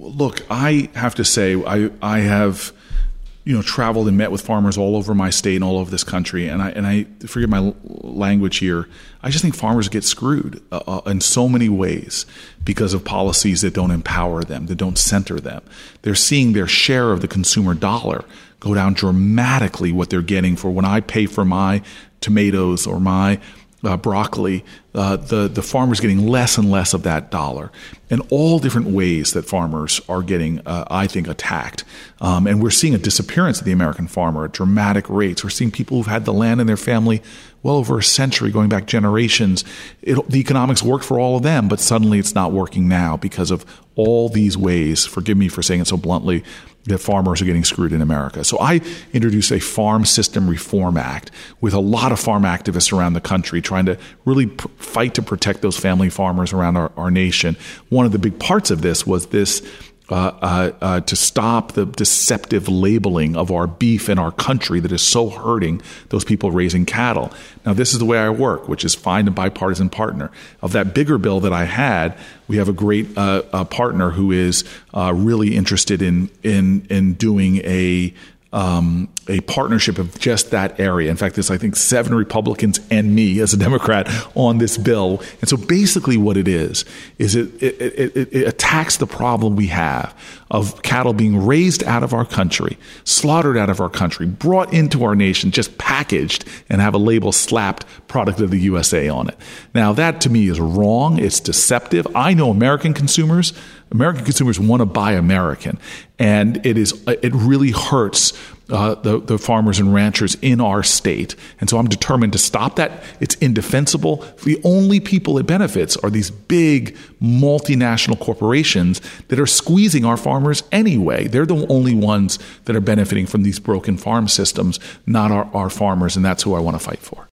look, I have to say, I have, traveled and met with farmers all over my state and all over this country. And I forgive my language here. I just think farmers get screwed in so many ways because of policies that don't empower them, that don't center them. They're seeing their share of the consumer dollar go down dramatically, what they're getting for when I pay for my tomatoes or my broccoli, the farmer's getting less and less of that dollar, and all different ways that farmers are getting, I think, attacked. And we're seeing a disappearance of the American farmer at dramatic rates. We're seeing people who've had the land in their family well over a century, going back generations. The economics worked for all of them, but suddenly it's not working now because of all these ways, forgive me for saying it so bluntly, that farmers are getting screwed in America. So I introduced a Farm System Reform Act with a lot of farm activists around the country trying to really fight to protect those family farmers around our nation. One of the big parts of this was this to stop the deceptive labeling of our beef in our country that is so hurting those people raising cattle. Now, this is the way I work, which is find a bipartisan partner. Of that bigger bill that I had, we have a great partner who is really interested in doing a partnership of just that area. In fact, there's, I think, 7 Republicans and me as a Democrat on this bill. And so basically what it is it attacks the problem we have of cattle being raised out of our country, slaughtered out of our country, brought into our nation, just packaged and have a label slapped product of the USA on it. Now, that to me is wrong. It's deceptive. I know American consumers want to buy American. And it really hurts the farmers and ranchers in our state. And so I'm determined to stop that. It's indefensible. The only people it benefits are these big multinational corporations that are squeezing our farmers anyway. They're the only ones that are benefiting from these broken farm systems, not our farmers. And that's who I want to fight for.